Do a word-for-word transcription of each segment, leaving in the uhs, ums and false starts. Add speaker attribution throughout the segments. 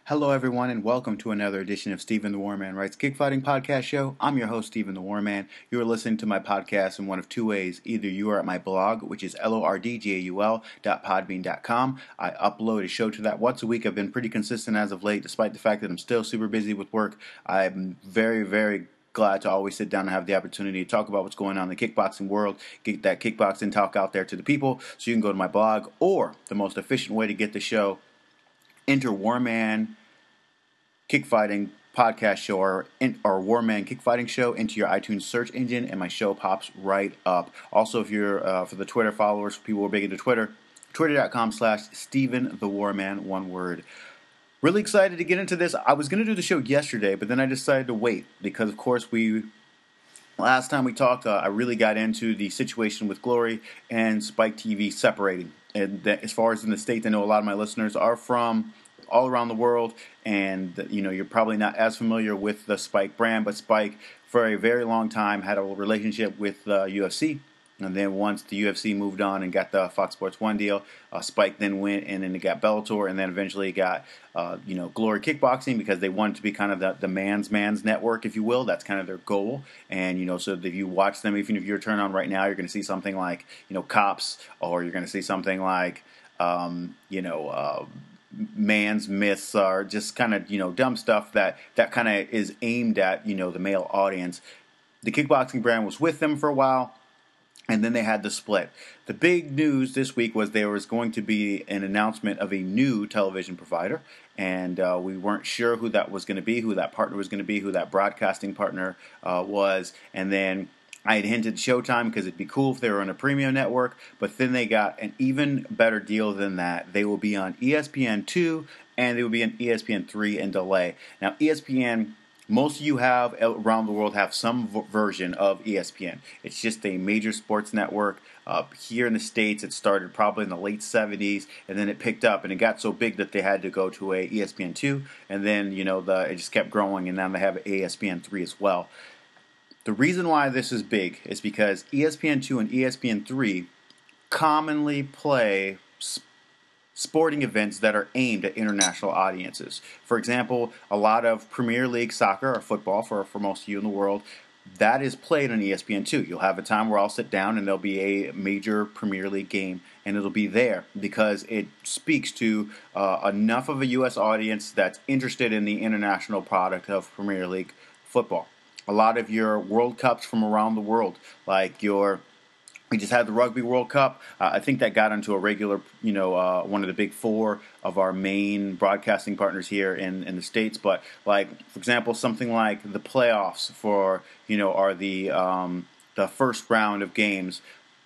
Speaker 1: Hello, everyone, and welcome to another edition of Stephen the Warman Writes Kickfighting Podcast Show. I'm your host, Stephen the Warman. You are listening to my podcast in one of two ways. Either you are at my blog, which is L O R D G A U L dot podbean dot com. I upload a show to that once a week. I've been pretty consistent as of late, despite the fact that I'm still super busy with work. I'm very, very glad to always sit down and have the opportunity to talk about what's going on in the kickboxing world, get that kickboxing talk out there to the people. So you can go to my blog, or the most efficient way to get the show, enter Warman Kickfighting Podcast Show or, in, or Warman Kickfighting Show into your iTunes search engine, and my show pops right up. Also, if you're uh, for the Twitter followers, for people who are big into Twitter, twitter.com slash Stephen the Warman, one word. Really excited to get into this. I was going to do the show yesterday, but then I decided to wait because, of course, we last time we talked, uh, I really got into the situation with Glory and Spike T V separating. And that, as far as in the States, I know a lot of my listeners are from all around the world, and you know, you're probably not as familiar with the Spike brand, but Spike for a very long time had a relationship with the uh, U F C, and then once the U F C moved on and got the Fox Sports one deal, uh, Spike then went and then it got Bellator, and then eventually got uh, you know, Glory Kickboxing, because they wanted to be kind of the, the man's man's network, if you will. That's kind of their goal. And you know, so if you watch them, even if you're turned on right now, you're going to see something like, you know, Cops, or you're going to see something like um, you know uh, Man's Myths, are just kind of, you know, dumb stuff that, that kind of is aimed at, you know, the male audience. The kickboxing brand was with them for a while, and then they had the split. The big news this week was there was going to be an announcement of a new television provider, and uh, we weren't sure who that was going to be, who that partner was going to be, who that broadcasting partner uh, was, and then I had hinted Showtime because it'd be cool if they were on a premium network, but then they got an even better deal than that. They will be on E S P N two, and they will be on E S P N three in delay. Now, E S P N, most of you have around the world have some v- version of E S P N. It's just a major sports network. Uh, here in the States, it started probably in the late seventies, and then it picked up, and it got so big that they had to go to a E S P N two, and then, you know, the it just kept growing, and now they have E S P N three as well. The reason why this is big is because E S P N two and E S P N three commonly play sp- sporting events that are aimed at international audiences. For example, a lot of Premier League soccer or football, for, for most of you in the world, that is played on E S P N two. You'll have a time where I'll sit down and there'll be a major Premier League game, and it'll be there because it speaks to uh, enough of a U S audience that's interested in the international product of Premier League football. A lot of your World Cups from around the world, like your, we just had the Rugby World Cup. Uh, I think that got into a regular, you know, uh, one of the big four of our main broadcasting partners here in, in the States. But like, for example, something like the playoffs for, you know, are the um, the first round of games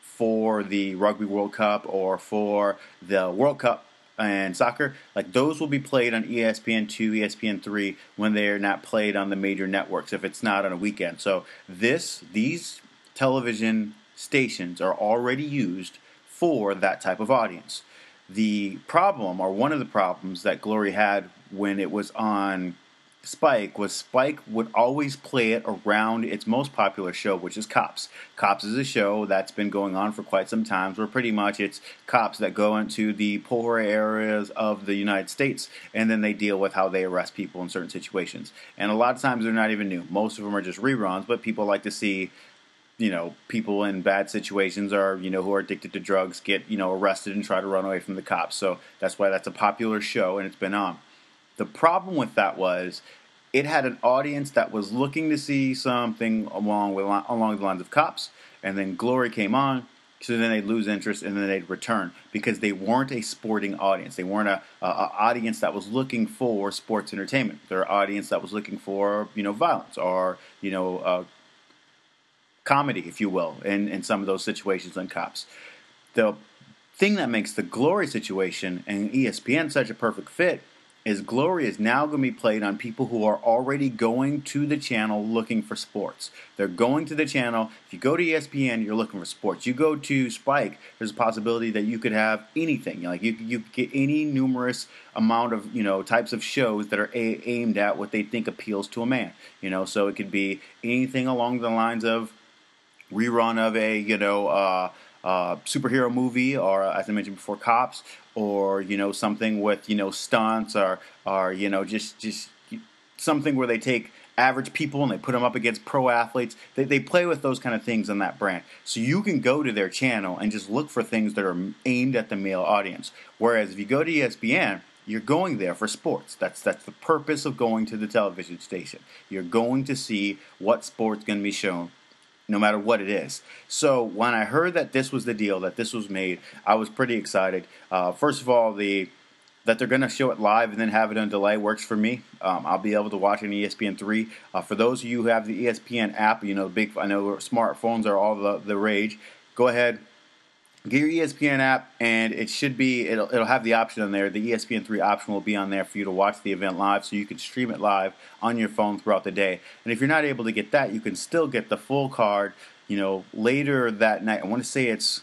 Speaker 1: for the Rugby World Cup or for the World Cup and soccer, like those will be played on E S P N two, E S P N three when they're not played on the major networks, if it's not on a weekend. So this, these television stations are already used for that type of audience. The problem, or one of the problems that Glory had when it was on Spike, was Spike would always play it around its most popular show, which is Cops. Cops is a show that's been going on for quite some time, where pretty much it's cops that go into the poorer areas of the United States, and then they deal with how they arrest people in certain situations. And a lot of times they're not even new. Most of them are just reruns, but people like to see, you know, people in bad situations, or, you know, who are addicted to drugs get, you know, arrested and try to run away from the cops. So that's why that's a popular show, and it's been on. The problem with that was it had an audience that was looking to see something along with along the lines of Cops, and then Glory came on, so then they'd lose interest and then they'd return because they weren't a sporting audience. They weren't a, a, a audience that was looking for sports entertainment. They're an audience that was looking for, you know, violence or, you know, uh, comedy, if you will, in, in some of those situations on Cops. The thing that makes the Glory situation and E S P N such a perfect fit is Glory is now going to be played on people who are already going to the channel looking for sports. They're going to the channel. If you go to E S P N, you're looking for sports. You go to Spike, there's a possibility that you could have anything. Like you, you could get any numerous amount of, you know, types of shows that are a- aimed at what they think appeals to a man. You know, so it could be anything along the lines of rerun of a, you know, uh, uh, superhero movie, or as I mentioned before, Cops, or you know something with you know stunts or or you know just just something where they take average people and they put them up against pro athletes. They, they play with those kind of things on that brand. So you can go to their channel and just look for things that are aimed at the male audience. Whereas if you go to E S P N, you're going there for sports. That's that's the purpose of going to the television station. You're going to see what sport's going to be shown, no matter what it is. So when I heard that this was the deal, that this was made, I was pretty excited. Uh, first of all, the that they're going to show it live and then have it on delay works for me. Um, I'll be able to watch it on E S P N three. Uh, for those of you who have the E S P N app, you know, big. I know smartphones are all the, the rage. Go ahead, get your E S P N app, and it should be. It'll it'll have the option on there. The E S P N three option will be on there for you to watch the event live, so you can stream it live on your phone throughout the day. And if you're not able to get that, you can still get the full card. You know, later that night. I want to say it's.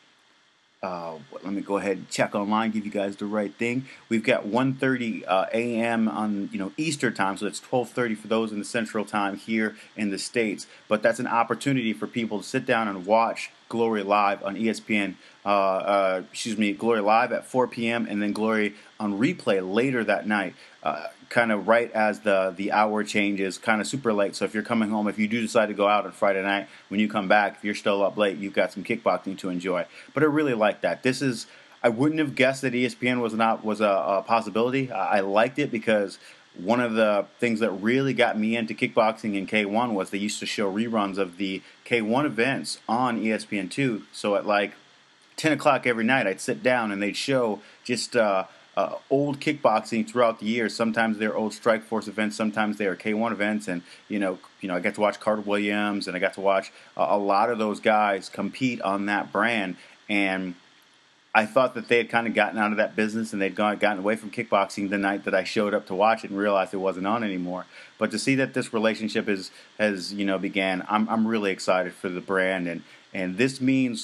Speaker 1: Uh, let me go ahead and check online, give you guys the right thing. We've got one thirty uh, a m on you know Eastern time, so it's twelve thirty for those in the Central time here in the States. But that's an opportunity for people to sit down and watch Glory live on E S P N. Uh, uh, excuse me, Glory live at four p m and then Glory on replay later that night. Uh, kind of right as the the hour changes, kind of super late. So if you're coming home, if you do decide to go out on Friday night, when you come back, if you're still up late, you've got some kickboxing to enjoy. But I really like that. This is, I wouldn't have guessed that E S P N was not was a, a possibility. I, I liked it because one of the things that really got me into kickboxing in K one was they used to show reruns of the K one events on E S P N two. So at like ten o'clock every night, I'd sit down and they'd show just uh, uh, old kickboxing throughout the years. Sometimes they're old Strikeforce events, sometimes they are K one events, and you know, you know, I got to watch Carter Williams, and I got to watch uh, a lot of those guys compete on that brand. And I thought that they had kind of gotten out of that business and they'd gone, gotten away from kickboxing the night that I showed up to watch it and realized it wasn't on anymore. But to see that this relationship is has you know began, I'm I'm really excited for the brand, and and this means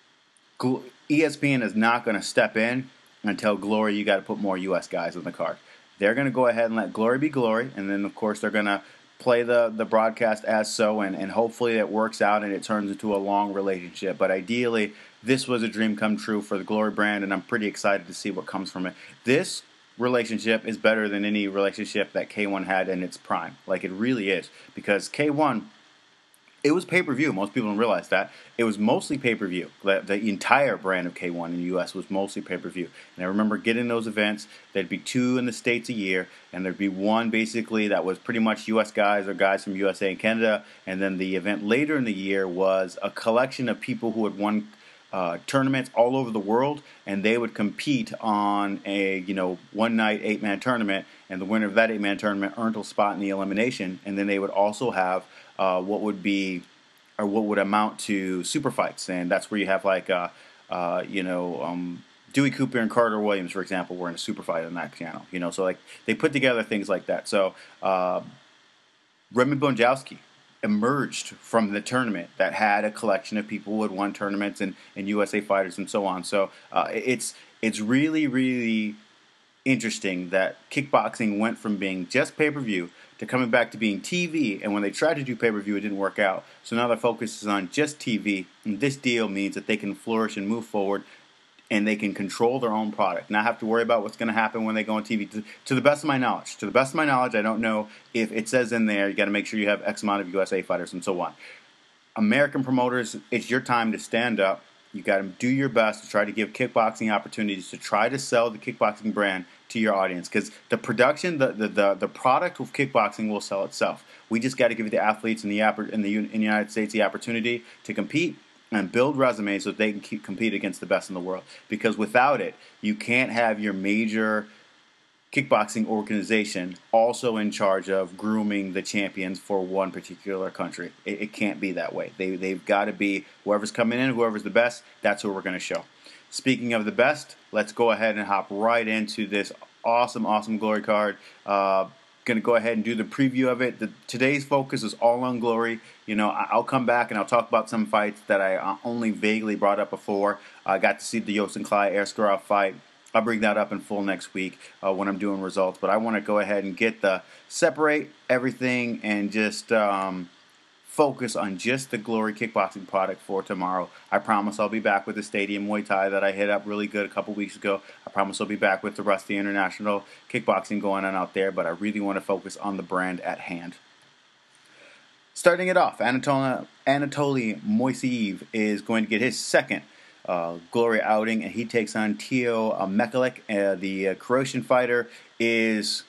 Speaker 1: E S P N is not going to step in and tell Glory you got to put more U S guys on the card. They're going to go ahead and let Glory be Glory, and then of course they're going to play the, the broadcast as so, and, and hopefully it works out and it turns into a long relationship. But ideally, this was a dream come true for the Glory brand, and I'm pretty excited to see what comes from it. This relationship is better than any relationship that K one had in its prime. Like, it really is. Because K one, it was pay-per-view. Most people don't realize that. It was mostly pay-per-view. The, the entire brand of K one in the U S was mostly pay-per-view. And I remember getting those events. There'd be two in the States a year, and there'd be one basically that was pretty much U S guys or guys from U S A and Canada. And then the event later in the year was a collection of people who had won uh, tournaments all over the world, and they would compete on a you know one night eight man tournament, and the winner of that eight man tournament earned a spot in the elimination. And then they would also have uh, what would be or what would amount to super fights, and that's where you have like uh, uh, you know um, Dewey Cooper and Carter Williams, for example, were in a super fight on that channel. You know, so like they put together things like that. So uh, Raymond Bonjowski emerged from the tournament that had a collection of people who had won tournaments and, and U S A fighters and so on. So uh, it's it's really, really interesting that kickboxing went from being just pay-per-view to coming back to being T V. And when they tried to do pay-per-view, it didn't work out. So now their focus is on just T V. And this deal means that they can flourish and move forward, and they can control their own product, not have to worry about what's going to happen when they go on T V. To, to the best of my knowledge, to the best of my knowledge, I don't know if it says in there you got to make sure you have X amount of U S A fighters and so on. American promoters, it's your time to stand up. You got to do your best to try to give kickboxing opportunities to try to sell the kickboxing brand to your audience, because the production, the, the the the product of kickboxing will sell itself. We just got to give the athletes in the in the in the United States the opportunity to compete and build resumes so that they can keep, compete against the best in the world. Because without it, you can't have your major kickboxing organization also in charge of grooming the champions for one particular country. It, it can't be that way. They, they've got to be whoever's coming in, whoever's the best, that's who we're going to show. Speaking of the best, let's go ahead and hop right into this awesome, awesome Glory card. Uh, going to go ahead and do the preview of it. The, today's focus is all on Glory. You know, I, I'll come back and I'll talk about some fights that I uh, only vaguely brought up before. I got to see the Yosin Clay Askharov fight. I'll bring that up in full next week uh, when I'm doing results. But I want to go ahead and get the separate everything and just um, focus on just the Glory kickboxing product for tomorrow. I promise I'll be back with the Stadium Muay Thai that I hit up really good a couple weeks ago. I promise I'll be back with the Rusty International kickboxing going on out there, but I really want to focus on the brand at hand. Starting it off, Anatoly, Anatoly Moiseev is going to get his second uh, Glory outing, and he takes on Teo uh, Michalek. Uh, the uh, Croatian fighter is...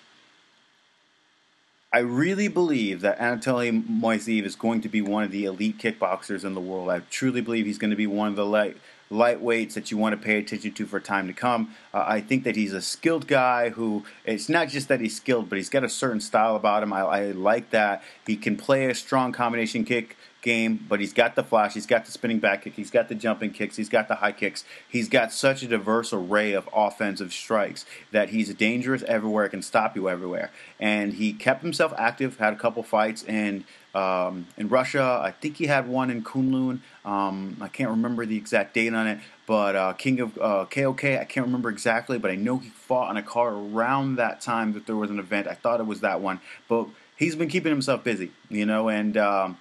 Speaker 1: I really believe that Anatoly Moiseev is going to be one of the elite kickboxers in the world. I truly believe he's going to be one of the light lightweights that you want to pay attention to for time to come. Uh, I think that he's a skilled guy who, it's not just that he's skilled, but he's got a certain style about him. I, I like that. He can play a strong combination kick game, but he's got the flash, he's got the spinning back kick, he's got the jumping kicks, he's got the high kicks. He's got such a diverse array of offensive strikes that he's dangerous everywhere, can stop you everywhere. And he kept himself active, had a couple fights in um, in Russia. I think he had one in Kunlun. Um, I can't remember the exact date on it, but uh, King of uh, K O K, I can't remember exactly, but I know he fought on a card around that time that there was an event. I thought it was that one, but he's been keeping himself busy, you know, and um,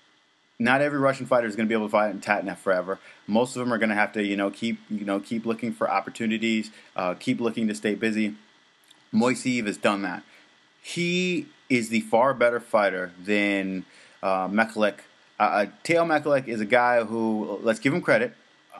Speaker 1: not every Russian fighter is going to be able to fight in Tatnef forever. Most of them are going to have to, you know, keep, you know, keep looking for opportunities, uh, keep looking to stay busy. Moiseev has done that. He is the far better fighter than uh, Michalek. Uh, Teo Michalek is a guy who, let's give him credit,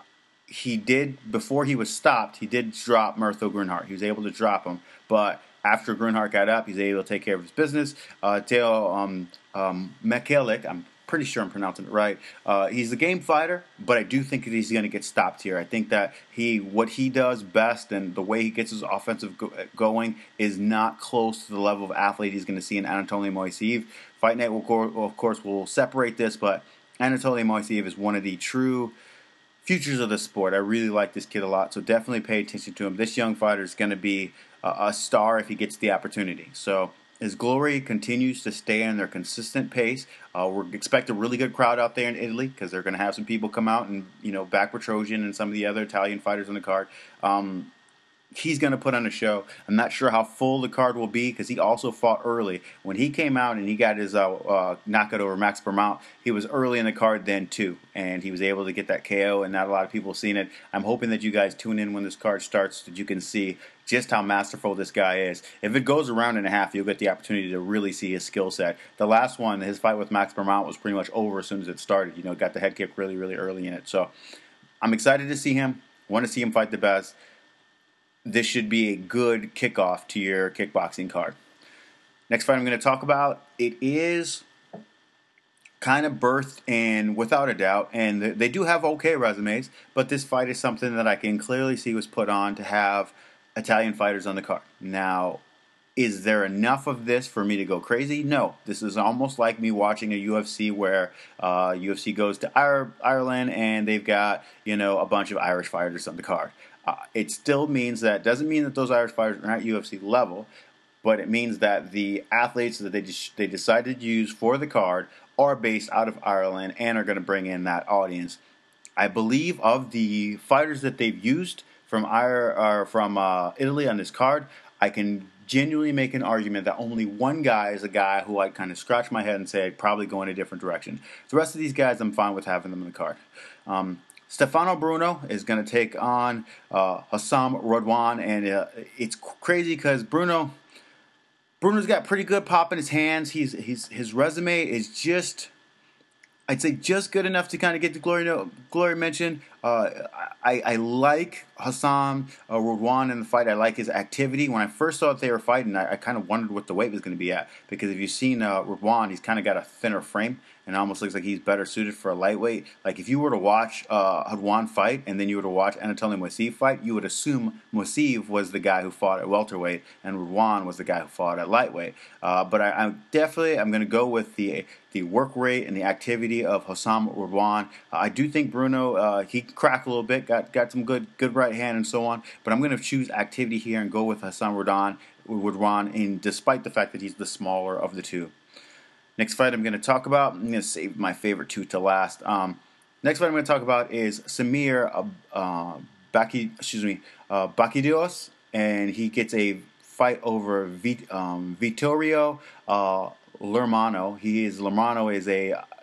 Speaker 1: he did, before he was stopped, he did drop Mirtho Grunhard. He was able to drop him, but after Grunhard got up, he's able to take care of his business. Uh, Teo um, um, Michalek, I'm pretty sure I'm pronouncing it right. Uh, he's a game fighter, but I do think that he's going to get stopped here. I think that he, what he does best and the way he gets his offensive go- going is not close to the level of athlete he's going to see in Anatoly Moiseev. Fight Night, will, go- of course, will separate this, but Anatoly Moiseev is one of the true futures of the sport. I really like this kid a lot, so definitely pay attention to him. This young fighter is going to be a, a star if he gets the opportunity. So as Glory continues to stay in their consistent pace, uh, we expect a really good crowd out there in Italy because they're going to have some people come out and, you know, back Petrosian and some of the other Italian fighters on the card. Um, he's going to put on a show. I'm not sure how full the card will be because he also fought early. When he came out and he got his uh, uh, knockout over Max Bermount, he was early in the card then too, and he was able to get that K O, and not a lot of people have seen it. I'm hoping that you guys tune in when this card starts so that you can see just how masterful this guy is. If it goes a round and a half, you'll get the opportunity to really see his skill set. The last one, his fight with Max Bermount, was pretty much over as soon as it started. You know, got the head kick really, really early in it. So I'm excited to see him. Want to see him fight the best. This should be a good kickoff to your kickboxing card. Next fight I'm going to talk about, it is kind of birthed in, without a doubt, and they do have okay resumes, but this fight is something that I can clearly see was put on to have Italian fighters on the card. Now, is there enough of this for me to go crazy? No. This is almost like me watching a U F C where uh, U F C goes to Ireland and they've got, you know, a bunch of Irish fighters on the card. Uh, it still means that, doesn't mean that those Irish fighters are not U F C level, but it means that the athletes that they just, they decided to use for the card are based out of Ireland and are going to bring in that audience. I believe of the fighters that they've used from Ire, or from uh, Italy on this card, I can genuinely make an argument that only one guy is a guy who I kind of scratch my head and say I'd probably go in a different direction. The rest of these guys, I'm fine with having them in the card. Um, Stefano Bruno is going to take on uh, Hassam Rodwan, and uh, it's crazy because Bruno, Bruno's got pretty good pop in his hands. He's, he's his resume is just, I'd say, just good enough to kind of get the glory no, glory mention. Uh, I, I like Hassam uh, Rodwan in the fight. I like his activity. When I first saw that they were fighting, I, I kind of wondered what the weight was going to be at, because if you've seen uh, Rodwan, he's kind of got a thinner frame and almost looks like he's better suited for a lightweight. Like if you were to watch uh, Rodwan fight and then you were to watch Anatoly Moiseev fight, you would assume Moiseev was the guy who fought at welterweight and Rodwan was the guy who fought at lightweight. Uh, but I, I'm definitely I'm going to go with the the work rate and the activity of Hassam Rodwan. Uh, I do think Bruno uh, he cracked a little bit, got got some good good right hand and so on. But I'm going to choose activity here and go with Hassam Rodwan, Rodwan, in despite the fact that he's the smaller of the two. Next fight I'm going to talk about, I'm going to save my favorite two to last. Um, next fight I'm going to talk about is Samir uh, uh, Baki, excuse me, uh, Bakidios, and he gets a fight over Vit, um, Vittorio uh, Lermano. He is Lermano is a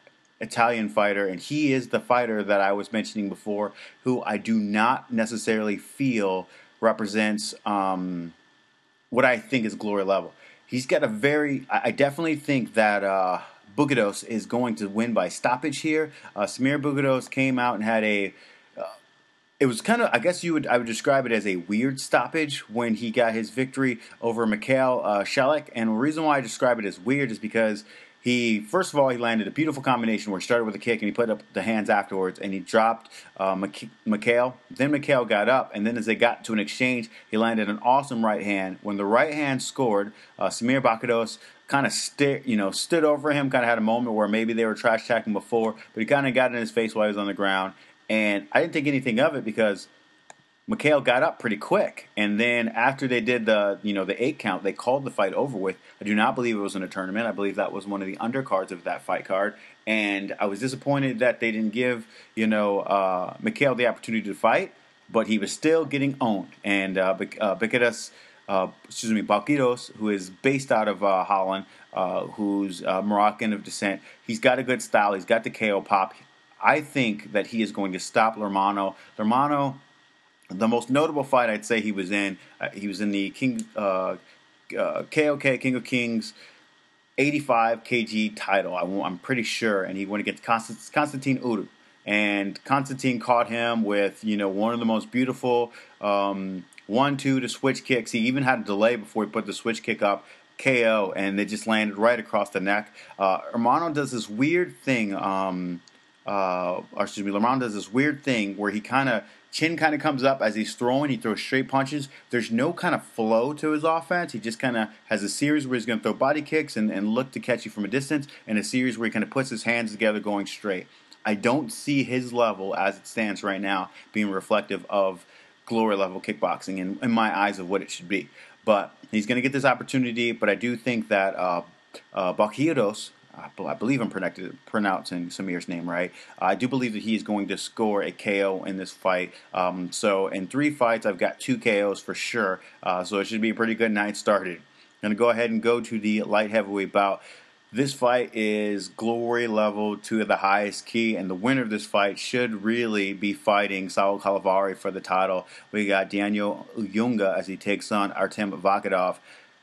Speaker 1: Italian fighter, and he is the fighter that I was mentioning before, who I do not necessarily feel represents um, what I think is glory level. He's got a very, I definitely think that uh, Bugados is going to win by stoppage here. Uh, Samir Bugados came out and had a, uh, it was kind of, I guess you would, I would describe it as a weird stoppage when he got his victory over Mikhail uh, Shelek. And the reason why I describe it as weird is because he, first of all, he landed a beautiful combination where he started with a kick and he put up the hands afterwards and he dropped uh, Mikhail. Then Mikhail got up, and then as they got to an exchange, he landed an awesome right hand. When the right hand scored, uh, Samir Bugados kind of sti- you know, stood over him, kind of had a moment where maybe they were trash talking before, but he kind of got in his face while he was on the ground. And I didn't think anything of it because Mikhail got up pretty quick, and then after they did the you know the eight count, they called the fight over with. I do not believe it was in a tournament. I believe that was one of the undercards of that fight card, and I was disappointed that they didn't give you know uh, Mikhail the opportunity to fight, but he was still getting owned. And uh, uh, Bugados, uh, excuse me, Bugados, who is based out of uh, Holland, uh, who's uh, Moroccan of descent, he's got a good style. He's got the K O pop. I think that he is going to stop Lermano. Lermano, the most notable fight I'd say he was in, uh, he was in the King uh, uh, K O K, King of Kings, eighty-five kilogram title, I, I'm pretty sure, and he went against Constant, Constantine Uru. And Constantine caught him with, you know, one of the most beautiful um, one two to switch kicks. He even had a delay before he put the switch kick up. K O, and they just landed right across the neck. Uh, Hermano does this weird thing, um... Uh, or excuse me, Lermano does this weird thing where he kind of, chin kind of comes up as he's throwing, he throws straight punches. There's no kind of flow to his offense. He just kind of has a series where he's going to throw body kicks and, and look to catch you from a distance, and a series where he kind of puts his hands together going straight. I don't see his level, as it stands right now, being reflective of glory level kickboxing in, in my eyes of what it should be. But he's going to get this opportunity, but I do think that uh, uh, Bugados, I believe I'm pronouncing Samir's name right. I do believe that he is going to score a K O in this fight. Um, so in three fights, I've got two K Os for sure. Uh, so it should be a pretty good night started. I'm going to go ahead and go to the light heavyweight bout. This fight is glory level to the highest key, and the winner of this fight should really be fighting Saul Calavari for the title. We got Daniel Uyunga as he takes on Artem Vakhitov.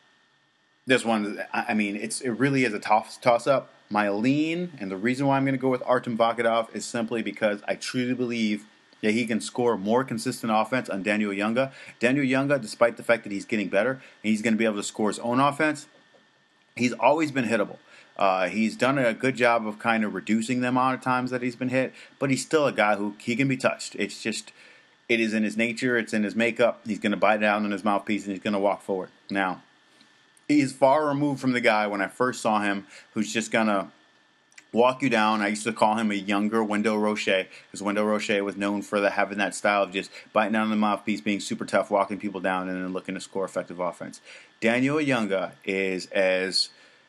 Speaker 1: This one, I mean, it's it really is a toss, toss-up. My lean, and the reason why I'm going to go with Artem Vakhitov is simply because I truly believe that he can score more consistent offense on Daniel Uyunga. Daniel Uyunga, despite the fact that he's getting better, and he's going to be able to score his own offense, he's always been hittable. Uh, he's done a good job of kind of reducing the amount of times that he's been hit, but he's still a guy who he can be touched. It's just, it is in his nature, it's in his makeup. He's going to bite down on his mouthpiece, and he's going to walk forward. Now, he's far removed from the guy when I first saw him who's just going to walk you down. I used to call him a younger Wendell Roche because Wendell Roche was known for the, having that style of just biting down on the mouthpiece, being super tough, walking people down, and then looking to score effective offense. Daniel Uyunga is as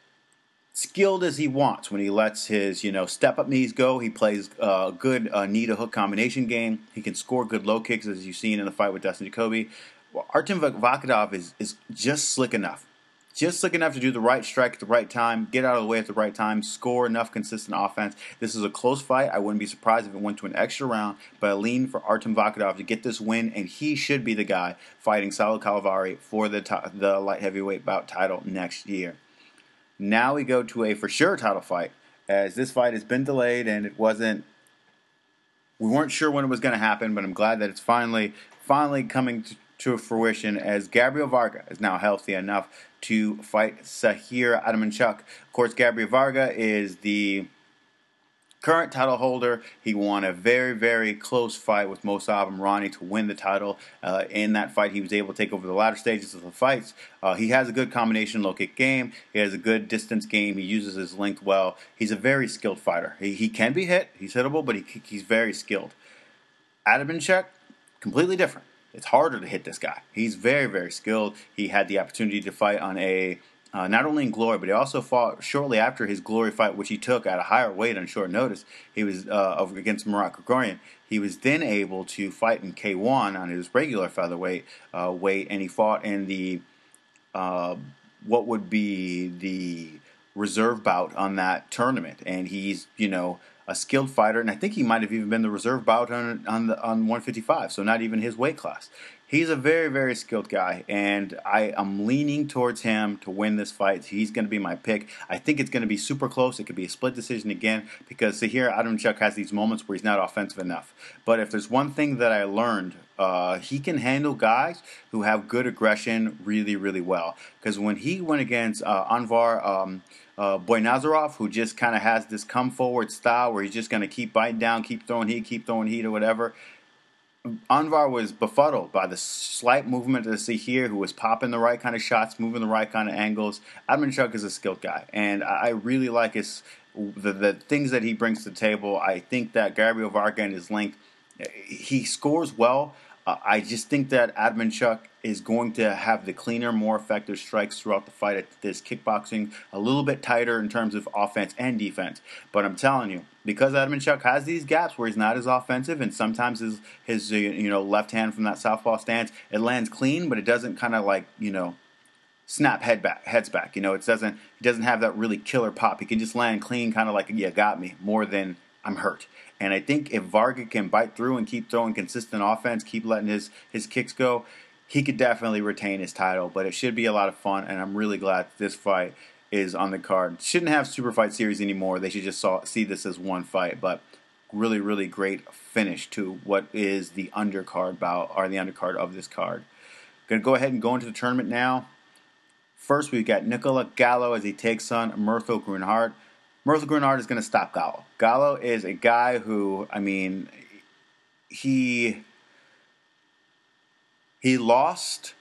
Speaker 1: skilled as he wants when he lets his, you know, step-up knees go. He plays a uh, good uh, knee-to-hook combination game. He can score good low kicks, as you've seen in the fight with Dustin Jacoby. Well, Artem Vakhitov is, is just slick enough. Just slick enough to do the right strike at the right time, get out of the way at the right time, score enough consistent offense. This is a close fight. I wouldn't be surprised if it went to an extra round, but I lean for Artem Vakhitov to get this win, and he should be the guy fighting Saul Calavari for the t- the light heavyweight bout title next year. Now we go to a for sure title fight, as this fight has been delayed and it wasn't. We weren't sure when it was going to happen, but I'm glad that it's finally finally coming to, to fruition, as Gabriel Varga is now healthy enough to fight Sahir Adamanchuk. Of course, Gabriel Varga is the current title holder. He won a very, very close fight with Mosab Amrani to win the title. Uh, in that fight, he was able to take over the latter stages of the fights. Uh, he has a good combination low kick game. He has a good distance game. He uses his length well. He's a very skilled fighter. He, he can be hit. He's hittable, but he, he's very skilled. Adamanchuk, completely different. It's harder to hit this guy. He's very, very skilled. He had the opportunity to fight on a, uh, not only in Glory, but he also fought shortly after his Glory fight, which he took at a higher weight on short notice. He was uh, against Murat Grigorian. He was then able to fight in K one on his regular featherweight uh, weight, and he fought in the, uh, what would be the reserve bout on that tournament. And he's, you know, a skilled fighter, and I think he might have even been the reserve bout on on the on one fifty-five, so not even his weight class. He's a very, very skilled guy, and I am leaning towards him to win this fight. He's going to be my pick. I think it's going to be super close. It could be a split decision again, because Zahir Adamchuk has these moments where he's not offensive enough. But if there's one thing that I learned, uh, he can handle guys who have good aggression really, really well. Because when he went against uh, Anvar um, uh, Boynazarov, who just kind of has this come-forward style where he's just going to keep biting down, keep throwing heat, keep throwing heat or whatever, Anvar was befuddled by the slight movement of Zahir, who was popping the right kind of shots, moving the right kind of angles. Adamchuk is a skilled guy, and I really like his the, the things that he brings to the table. I think that Gabriel Varga and his length, he scores well. Uh, I just think that Adamchuk is going to have the cleaner, more effective strikes throughout the fight. At this kickboxing a little bit tighter in terms of offense and defense. But I'm telling you, because Adamchuk has these gaps where he's not as offensive, and sometimes his his uh, you know left hand from that southpaw stance, it lands clean, but it doesn't kind of like you know snap head back heads back. You know, it doesn't it doesn't have that really killer pop. He can just land clean, kind of like yeah, got me, more than I'm hurt. And I think if Varga can bite through and keep throwing consistent offense, keep letting his, his kicks go, he could definitely retain his title. But it should be a lot of fun, and I'm really glad this fight is on the card. Shouldn't have Super Fight Series anymore. They should just saw, see this as one fight. But really, really great finish to what is the undercard bout, or the undercard of this card. Going to go ahead and go into the tournament now. First, we've got Nicola Gallo as he takes on Mirtho Grunhard. Mirtho Grunhard is going to stop Gallo. Gallo is a guy who, I mean, he he lost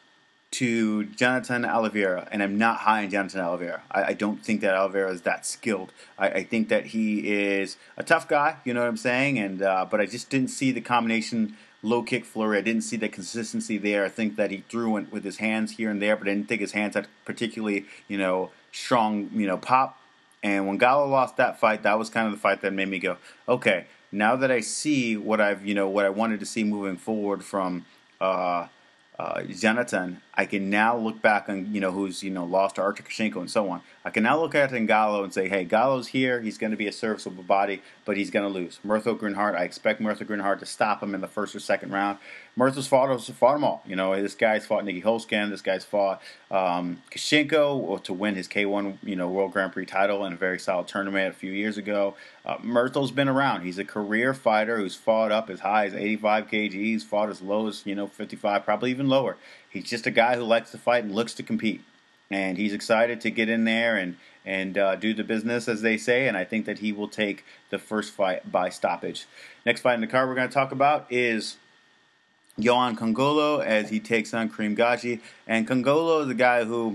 Speaker 1: to Jonathan Oliveira, and I'm not high on Jonathan Oliveira. I, I don't think that Oliveira is that skilled. I, I think that he is a tough guy, you know what I'm saying? And uh, but I just didn't see the combination low kick flurry. I didn't see the consistency there. I think that he threw in with his hands here and there, but I didn't think his hands had particularly, you know, strong, you know, pop. And when Gallo lost that fight, that was kind of the fight that made me go, okay, now that I see what I've, you know, what I wanted to see moving forward from uh, uh, Jonathan, I can now look back on, you know, who's, you know, lost to Artur Kashenko and so on. I can now look at Gallo and say, hey, Gallo's here. He's going to be a serviceable body, but he's going to lose. Mirtho Grunhard, I expect Mirtho Grunhard to stop him in the first or second round. Mirtho's fought, fought them all. You know, this guy's fought Nicky Holzken. This guy's fought um, Kashenko to win his K one, you know, World Grand Prix title in a very solid tournament a few years ago. Uh, Mirtho's been around. He's a career fighter who's fought up as high as eighty-five kilograms, fought as low as, you know, fifty-five, probably even lower. He's just a guy who likes to fight and looks to compete. And he's excited to get in there and, and uh, do the business, as they say, and I think that he will take the first fight by stoppage. Next fight in the card we're going to talk about is Yohan Kongolo as he takes on Kareem Gaji. And Kongolo is a guy who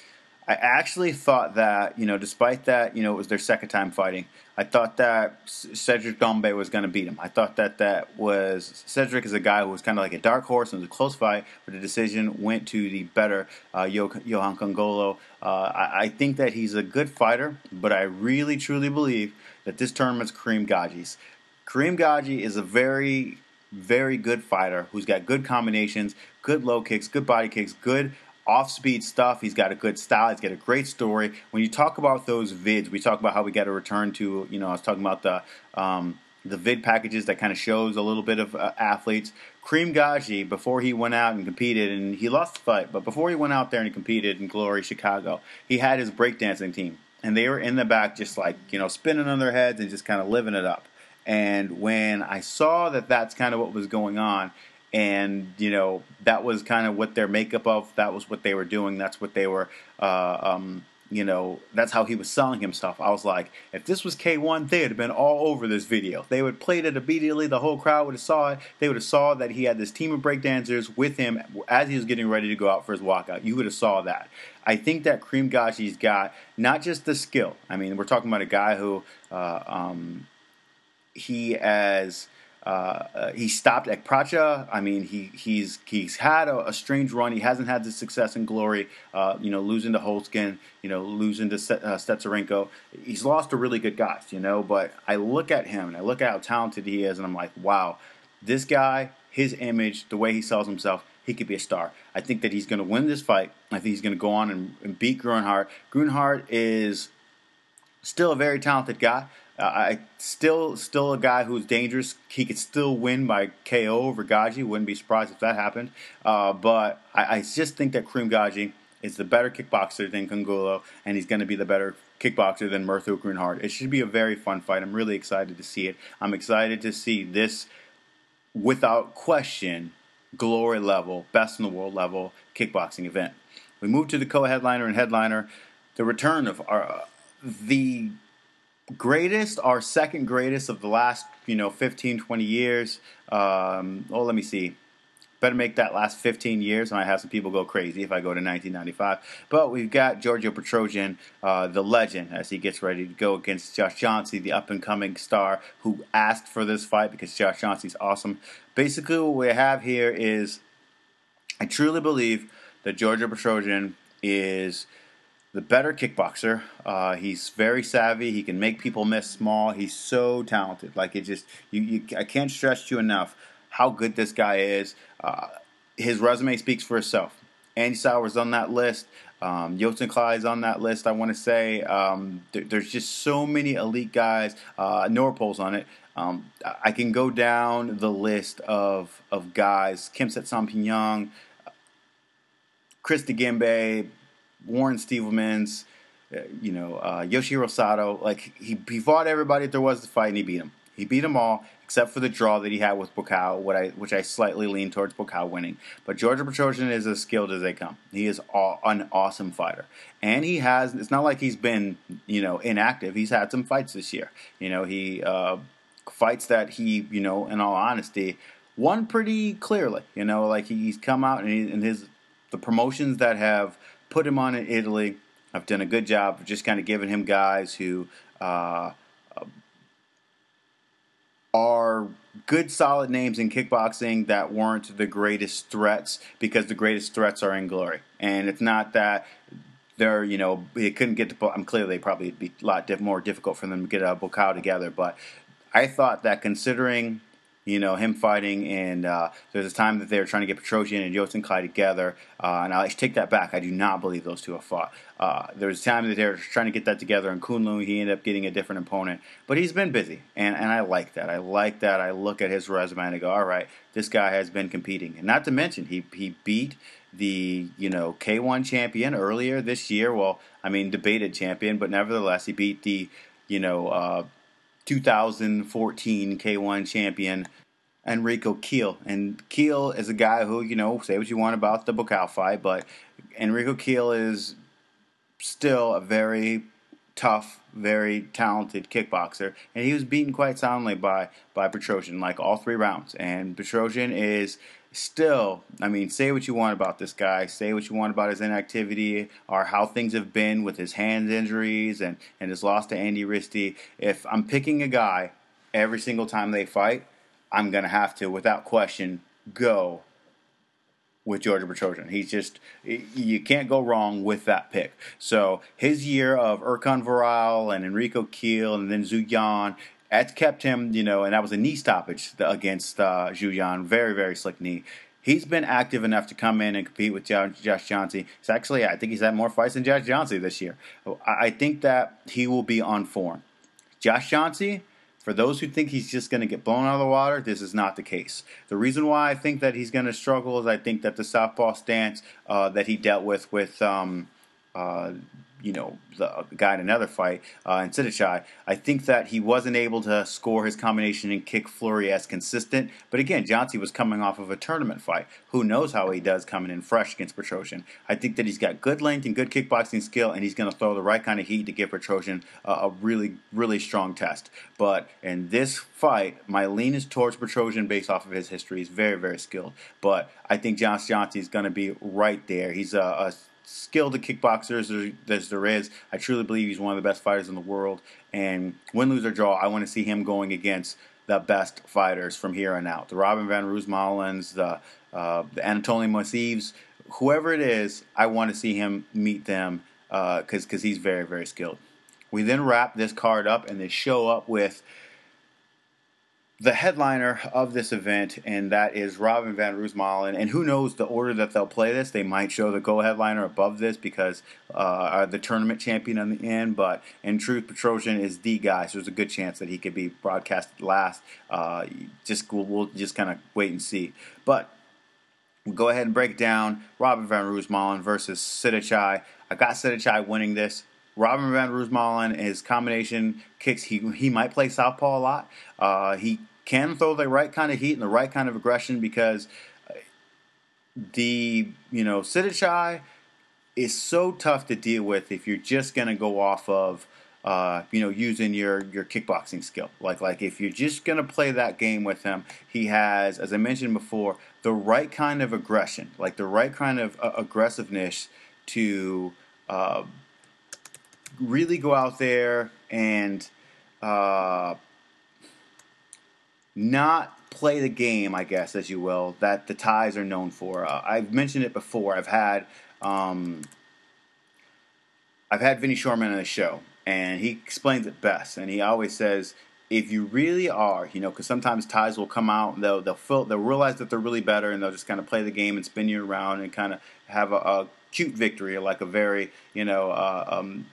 Speaker 1: I actually thought that, you know, despite that, you know, it was their second time fighting, I thought that Cedric Doumbé was going to beat him. I thought that that was, Cedric is a guy who was kind of like a dark horse, and it was a close fight, but the decision went to the better uh, Yohan Kongolo. Uh, I, I think that he's a good fighter, but I really, truly believe that this tournament's Kareem Gaji's. Kareem Gaji is a very, very good fighter who's got good combinations, good low kicks, good body kicks, good off-speed stuff. He's got a good style. He's got a great story. When you talk about those vids, we talk about how we got to return to, you know, I was talking about the um, the vid packages that kind of shows a little bit of uh, athletes. Kareem Gaji, before he went out and competed, and he lost the fight, but before he went out there and he competed in Glory Chicago, he had his breakdancing team, and they were in the back just like, you know, spinning on their heads and just kind of living it up. And when I saw that that's kind of what was going on, and, you know, that was kind of what their makeup of, that was what they were doing, that's what they were, uh, um, you know, that's how he was selling himself. I was like, if this was K one, they would have been all over this video. They would have played it immediately, the whole crowd would have saw it, they would have saw that he had this team of breakdancers with him as he was getting ready to go out for his walkout. You would have saw that. I think that Kareem Gaji's got not just the skill. I mean, we're talking about a guy who, uh, um, he has... Uh, uh, he stopped at Pracha. I mean, he he's he's had a, a strange run. He hasn't had the success in Glory. Uh, you know, losing to Holtzken. You know, losing to uh, Stetsarenko. He's lost to really good guys. You know, but I look at him and I look at how talented he is, and I'm like, wow, this guy, his image, the way he sells himself, he could be a star. I think that he's going to win this fight. I think he's going to go on and, and beat Grunhard. Grunhard is still a very talented guy. Uh, I still still a guy who's dangerous. He could still win by K O over Gaji. Wouldn't be surprised if that happened. Uh, but I, I just think that Kareem Gaji is the better kickboxer than Kangulo, and he's going to be the better kickboxer than Murtho Grunhard. It should be a very fun fight. I'm really excited to see it. I'm excited to see this, without question, glory level, best in the world level kickboxing event. We move to the co-headliner and headliner, the return of our uh, the greatest, our second greatest of the last, you know, fifteen, twenty years. Um, oh, let me see. Better make that last fifteen years, and I have some people go crazy if I go to nineteen ninety-five. But we've got Giorgio Petrosyan, uh, the legend, as he gets ready to go against Josh Johnson, the up-and-coming star who asked for this fight because Josh Johnson's awesome. Basically, what we have here is, I truly believe that Giorgio Petrosyan is the better kickboxer. Uh, he's very savvy. He can make people miss small. He's so talented. Like, it just, you, you I can't stress to you enough how good this guy is. Uh, his resume speaks for itself. Andy Sauer's on that list. Um, Yosin Clyde's on that list, I want to say. Um, there, there's just so many elite guys. Uh, Norpol's on it. Um, I can go down the list of of guys. Khamzat Sampignon, Chris Degimbe, Warren Stevelmans, uh, you know, uh, Yoshihiro Sato. Like, he, he fought everybody that there was to fight, and he beat them. He beat them all, except for the draw that he had with Buakaw, what I, which I slightly lean towards Buakaw winning. But Giorgio Petrosyan is as skilled as they come. He is all, an awesome fighter. And he has, it's not like he's been, you know, inactive. He's had some fights this year. You know, he, uh, fights that he, you know, in all honesty, won pretty clearly. You know, like, he's come out and, he, and his, the promotions that have put him on in Italy have done a good job of just kind of giving him guys who uh, are good, solid names in kickboxing that weren't the greatest threats, because the greatest threats are in glory. And it's not that they're, you know, they couldn't get to, I'm clearly probably it'd be a lot diff- more difficult for them to get a Buakaw together, but I thought that considering, you know, him fighting, and uh, there's a time that they were trying to get Petrosyan and Yosin Clyde together, uh, and I take that back. I do not believe those two have fought. Uh, there was a time that they were trying to get that together, and Kunlun, he ended up getting a different opponent. But he's been busy, and, and I like that. I like that. I look at his resume and I go, all right, this guy has been competing. And not to mention, he, he beat the, you know, K one champion earlier this year. Well, I mean, debated champion, but nevertheless, he beat the, you know, uh, two thousand fourteen K one champion Enrico Kehl. And Kehl is a guy who, you know, say what you want about the Buakaw fight, but Enrico Kehl is still a very tough, very talented kickboxer, and he was beaten quite soundly by by Petrosyan, like all three rounds. And Petrosyan is still, I mean, say what you want about this guy, say what you want about his inactivity or how things have been with his hand injuries and, and his loss to Andy Risty. If I'm picking a guy every single time they fight, I'm going to have to, without question, go with Giorgio Petrosyan. He's just, you can't go wrong with that pick. So his year of Erkan Varal and Enrico Kehl and then Zhu Yan, that's kept him, you know, and that was a knee stoppage against uh, Zhu Yan. Very, very slick knee. He's been active enough to come in and compete with Josh Johnson. It's actually, I think he's had more fights than Josh Johnson this year. I think that he will be on form. Josh Johnson, for those who think he's just going to get blown out of the water, this is not the case. The reason why I think that he's going to struggle is I think that the southpaw stance uh, that he dealt with with, um, uh, you know, the guy in another fight, uh, in Sidichai, I think that he wasn't able to score his combination and kick flurry as consistent. But again, Johnson was coming off of a tournament fight. Who knows how he does coming in fresh against Petrosyan. I think that he's got good length and good kickboxing skill, and he's going to throw the right kind of heat to give Petrosyan uh, a really, really strong test. But in this fight, my lean is towards Petrosyan based off of his history. He's very, very skilled. But I think Josh Johnson is going to be right there. He's a, a skilled kickboxers as there is. I truly believe he's one of the best fighters in the world. And win, lose, or draw, I want to see him going against the best fighters from here on out. The Robin Van Roosmalens, the, uh, the Anatoly Mosivs, whoever it is, I want to see him meet them because uh, because he's very, very skilled. We then wrap this card up and they show up with the headliner of this event, and that is Robin van Roosmalen. And who knows the order that they'll play this? They might show the co-headliner above this because uh, the tournament champion on the end. But in truth, Petrosian is the guy, so there's a good chance that he could be broadcasted last. Uh, just we'll, we'll just kind of wait and see. But we'll go ahead and break down Robin van Roosmalen versus Sitthichai. I got Sitthichai winning this. Robin van Roosmalen, his combination kicks, he he might play southpaw a lot. Uh, he can throw the right kind of heat and the right kind of aggression because the, you know, Sitthichai is so tough to deal with if you're just going to go off of, uh, you know, using your, your kickboxing skill. Like, like if you're just going to play that game with him, he has, as I mentioned before, the right kind of aggression, like the right kind of uh, aggressiveness to uh, really go out there and uh, not play the game, I guess, as you will, that the Thais are known for. Uh, I've mentioned it before. I've had um, I've had Vinny Shoreman on the show, and he explains it best. And he always says, if you really are, you know, because sometimes Thais will come out, and they'll they'll feel, they'll realize that they're really better, and they'll just kind of play the game and spin you around and kind of have a, a cute victory, or like a very, you know, uh, um,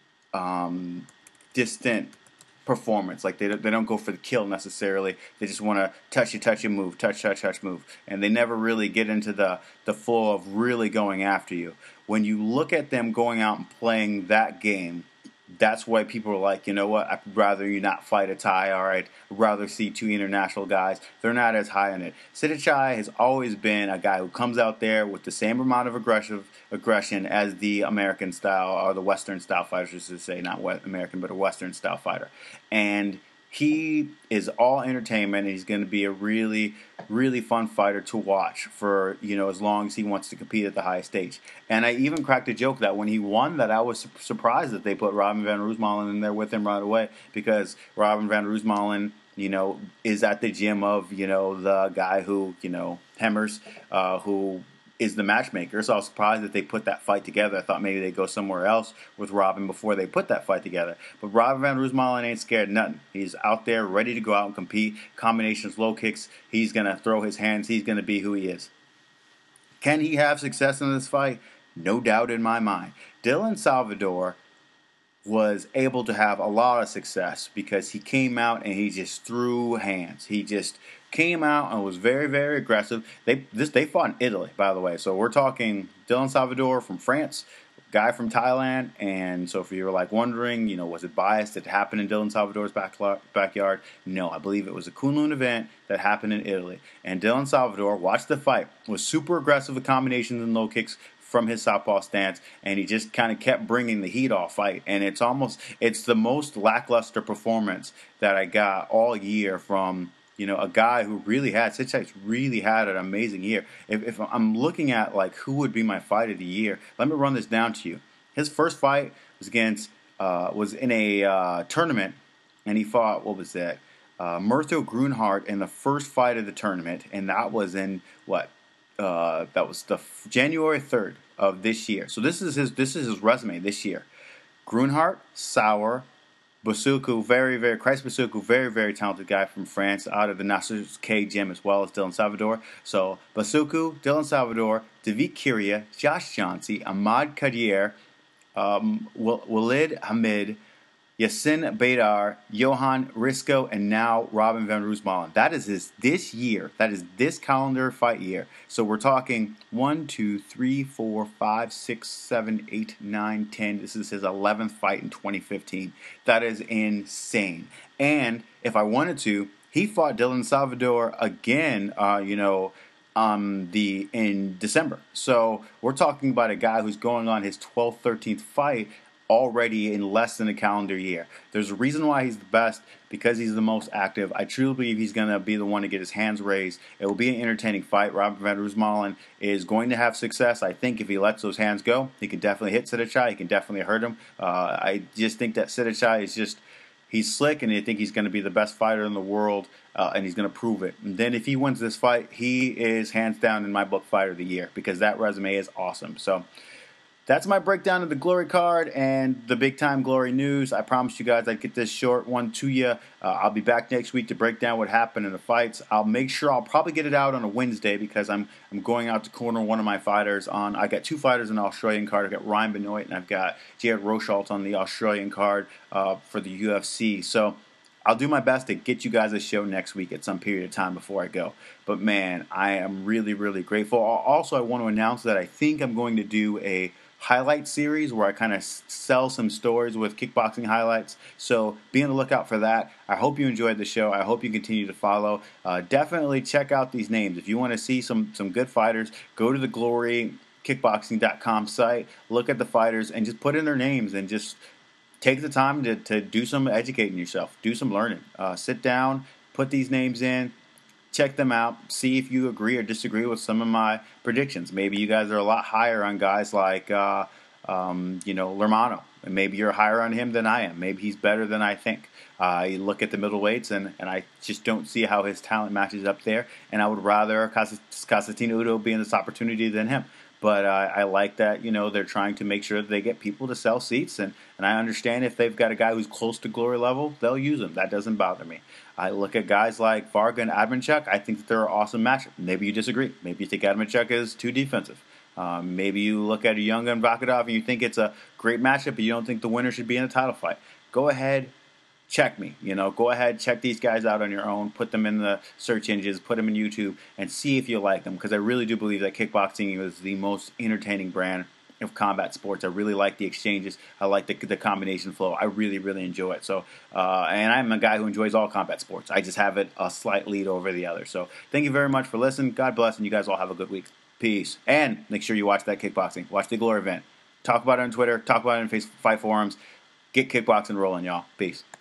Speaker 1: um, distant performance. Like they don't, they don't go for the kill necessarily. They just want to touch you, touch you, move, touch, touch, touch, move, and they never really get into the the flow of really going after you. When you look at them going out and playing that game, that's why people are like, you know what, I'd rather you not fight a Thai, all right, I'd rather see two international guys. They're not as high on it. Sitthichai has always been a guy who comes out there with the same amount of aggressive aggression as the American style, or the Western style fighter, just to say, not American, but a Western style fighter. And he is all entertainment, and he's going to be a really, really fun fighter to watch for, you know, as long as he wants to compete at the highest stage. And I even cracked a joke that when he won, that I was su- surprised that they put Robin van Roosmalen in there with him right away, because Robin van Roosmalen, you know, is at the gym of, you know, the guy who, you know, Hemmers, uh, who is the matchmaker. So I was surprised that they put that fight together. I thought maybe they'd go somewhere else with Robin before they put that fight together. But Robin van Roosmalen ain't scared of nothing. He's out there ready to go out and compete. Combinations, low kicks. He's going to throw his hands. He's going to be who he is. Can he have success in this fight? No doubt in my mind. Dylan Salvador was able to have a lot of success because he came out and he just threw hands. He just came out and was very, very aggressive. They this they fought in Italy, by the way. So we're talking Dylan Salvador from France, guy from Thailand. And so if you were like wondering, you know, was it biased? Did it happen in Dylan Salvador's back, backyard? No, I believe it was a Kunlun event that happened in Italy. And Dylan Salvador watched the fight, was super aggressive with combinations and low kicks from his southpaw stance, and he just kind of kept bringing the heat all fight. And it's almost, it's the most lackluster performance that I got all year from, you know, a guy who really had, Sitthichai's really had an amazing year. If, if I'm looking at, like, who would be my fight of the year, let me run this down to you. His first fight was against, uh, was in a uh, tournament, and he fought, what was that? Uh, Murtho Grunhart in the first fight of the tournament, and that was in, what? Uh, that was the f- January third of this year. So this is his this is his resume this year. Grunhart, Sauer, Basuku, very, very, Christ Basuku, very, very talented guy from France, out of the Nasser K gym, as well as Dylan Salvador. So Basuku, Dylan Salvador, David Kiria, Josh Johnsey, Ahmad Kadir, um, Walid Hamid, Yassin Baydar, Johan Risco, and now Robin van Roosmalen. That is his this year. That is this calendar fight year. So we're talking one, two, three, four, five, six, seven, eight, nine, ten. This is his eleventh fight in twenty fifteen. That is insane. And if I wanted to, he fought Dylan Salvador again, uh, you know, um, the in December. So we're talking about a guy who's going on his twelfth, thirteenth fight already in less than a calendar year. There's a reason why he's the best, because he's the most active. I truly believe he's going to be the one to get his hands raised. It will be an entertaining fight. Robin van Roosmalen is going to have success. I think if he lets those hands go, he can definitely hit Sitthichai. He can definitely hurt him. Uh, I just think that Sitthichai is just, he's slick, and I think he's going to be the best fighter in the world, uh, and he's going to prove it. And then if he wins this fight, he is hands down in my book fighter of the year, because that resume is awesome. So that's my breakdown of the Glory card and the big time Glory news. I promised you guys I'd get this short one to you. Uh, I'll be back next week to break down what happened in the fights. I'll make sure I'll probably get it out on a Wednesday because I'm I'm going out to corner one of my fighters on. I got two fighters on the Australian card. I've got Ryan Benoit and I've got Jared Rosholt on the Australian card uh, for the U F C. So I'll do my best to get you guys a show next week at some period of time before I go. But man, I am really, really grateful. Also, I want to announce that I think I'm going to do a highlight series where I kind of sell some stories with kickboxing highlights. So be on the lookout for that. I hope you enjoyed the show. I hope you continue to follow. Uh, definitely check out these names. If you want to see some, some good fighters, go to the glory kickboxing dot com site, look at the fighters, and just put in their names and just take the time to, to do some educating yourself, do some learning. Uh, sit down, put these names in, check them out, see if you agree or disagree with some of my predictions. Maybe you guys are a lot higher on guys like, uh, um, you know, Lermano. And maybe you're higher on him than I am. Maybe he's better than I think. I uh, look at the middleweights, and, and I just don't see how his talent matches up there. And I would rather Constantino Udo be in this opportunity than him. But uh, I like that, you know, they're trying to make sure that they get people to sell seats. And, and I understand if they've got a guy who's close to Glory level, they'll use him. That doesn't bother me. I look at guys like Varga and Adamchuk. I think that they're an awesome matchup. Maybe you disagree. Maybe you think Adamchuk is too defensive. Um, maybe you look at a young gun Vakadov and you think it's a great matchup, but you don't think the winner should be in a title fight. Go ahead. Check me, you know, go ahead, check these guys out on your own, put them in the search engines, put them in YouTube, and see if you like them, because I really do believe that kickboxing is the most entertaining brand of combat sports. I really like the exchanges. I like the, the combination flow. I really, really enjoy it. So, uh, and I'm a guy who enjoys all combat sports. I just have it a slight lead over the other. So thank you very much for listening. God bless, and you guys all have a good week. Peace. And make sure you watch that kickboxing. Watch the Glory event. Talk about it on Twitter. Talk about it in Facebook Fight forums. Get kickboxing rolling, y'all. Peace.